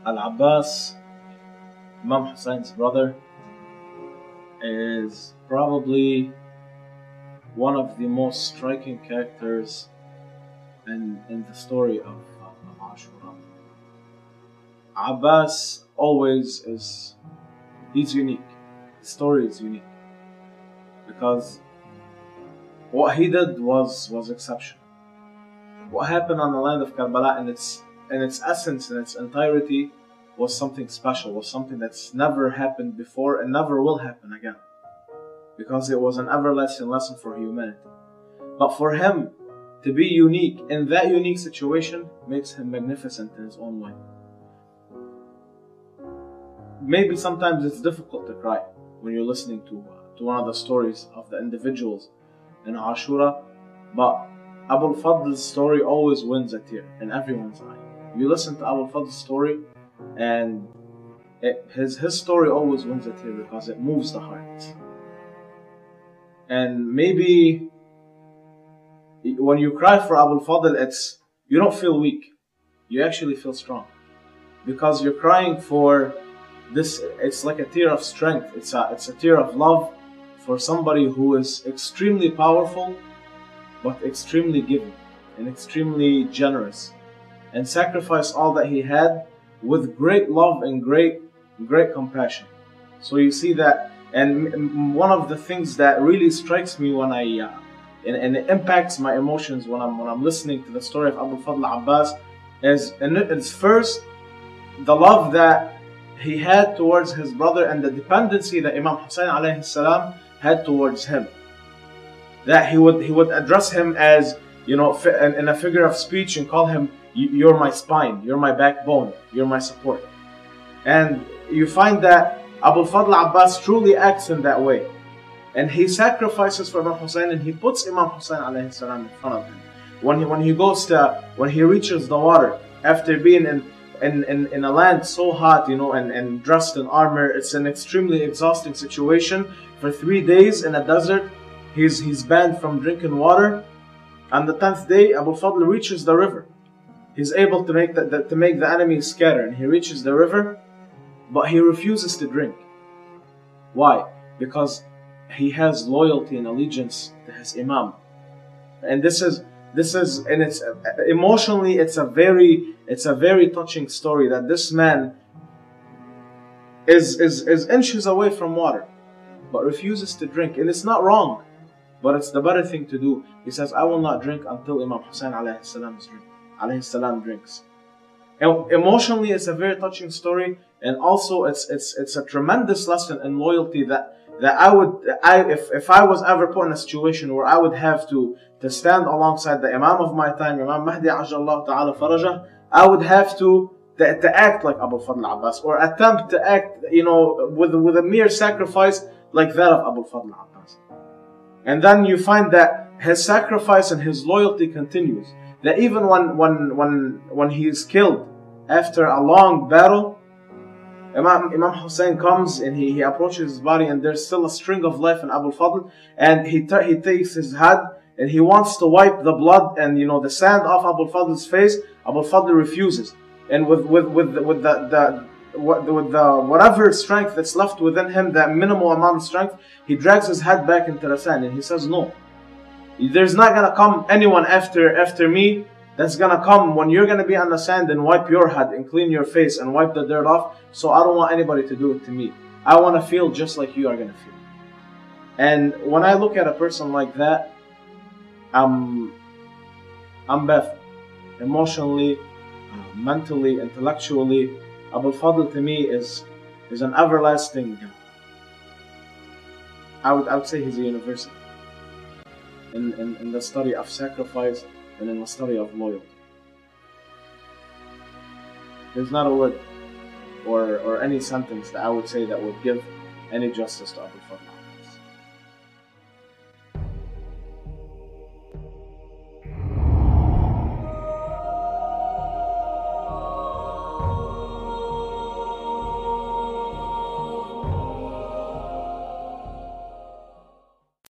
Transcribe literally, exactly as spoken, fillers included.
Al-Abbas, Imam Hussein's brother, is probably one of the most striking characters in, in the story of, of, of Ashura. Abbas always is, he's unique. His story is unique because what he did was, was exceptional. What happened on the land of Karbala in its, in its essence, in its entirety, was something special, was something that's never happened before and never will happen again. Because it was an everlasting lesson for humanity. But for him to be unique in that unique situation makes him magnificent in his own way. Maybe sometimes it's difficult to cry when you're listening to, uh, to one of the stories of the individuals in Ashura, but Abu al-Fadl's story always wins a tear in everyone's eye. You listen to Abu al-Fadl's story and it, his, his story always wins a tear because it moves the heart. And maybe when you cry for Abu al-Fadl, it's, you don't feel weak, you actually feel strong. Because you're crying for this, it's like a tear of strength, it's a, it's a tear of love for somebody who is extremely powerful, but extremely giving and extremely generous, and sacrificed all that he had with great love and great, great compassion. So you see that, and one of the things that really strikes me when I, uh, and, and it impacts my emotions when I'm when I'm listening to the story of Abu al-Fadl Abbas, is, and it's first the love that he had towards his brother and the dependency that Imam Hussein alayhi salam had towards him. That he would he would address him as, you know, in a figure of speech and call him, "You're my spine, you're my backbone, you're my support." And you find that Abu al-Fadl Abbas truly acts in that way. And he sacrifices for Imam Hussein and he puts Imam Hussein alayhi salam in front of him. When he, when he goes to, when he reaches the water, after being in, in, in, in a land so hot, you know, and, and dressed in armor, it's an extremely exhausting situation. For three days in a desert, he's, he's banned from drinking water. On the tenth day, Abu al-Fadl reaches the river. He's able to make the, the, to make the enemy scatter, and he reaches the river, but he refuses to drink. Why? Because he has loyalty and allegiance to his Imam. And this is this is and it's emotionally it's a very it's a very touching story that this man is is is inches away from water, but refuses to drink. And it's not wrong, but it's the better thing to do. He says, "I will not drink until Imam Hussein alayhi salam's drink, alayhi salam drinks." And emotionally, it's a very touching story, and also it's it's it's a tremendous lesson in loyalty that that I would I if if I was ever put in a situation where I would have to to stand alongside the Imam of my time, Imam Mahdi Ajallahu Ta'ala Farajah, I would have to, to to act like Abu al-Fadl Abbas, or attempt to act, you know, with with a mere sacrifice like that of Abu al-Fadl Abbas. And then you find that his sacrifice and his loyalty continues. That even when when when when he is killed after a long battle, Imam, Imam Hussein comes and he, he approaches his body, and there's still a string of life in Abu al-Fadl, and he he takes his head and he wants to wipe the blood and, you know, the sand off Abu al-Fadl's face. Abu al-Fadl refuses, and with with with with the, the with the whatever strength that's left within him, that minimal amount of strength, he drags his head back into the sand and he says, "No, there's not gonna come anyone after after me that's gonna come when you're gonna be on the sand and wipe your head and clean your face and wipe the dirt off. So I don't want anybody to do it to me. I want to feel just like you are gonna feel." And when I look at a person like that, I'm I'm baffled, emotionally, uh, mentally, intellectually. Abu al-Fadl to me is is an everlasting. I would I would say he's a university in in, in the study of sacrifice and in the study of loyalty. There's not a word or or any sentence that I would say that would give any justice to Abu al-Fadl.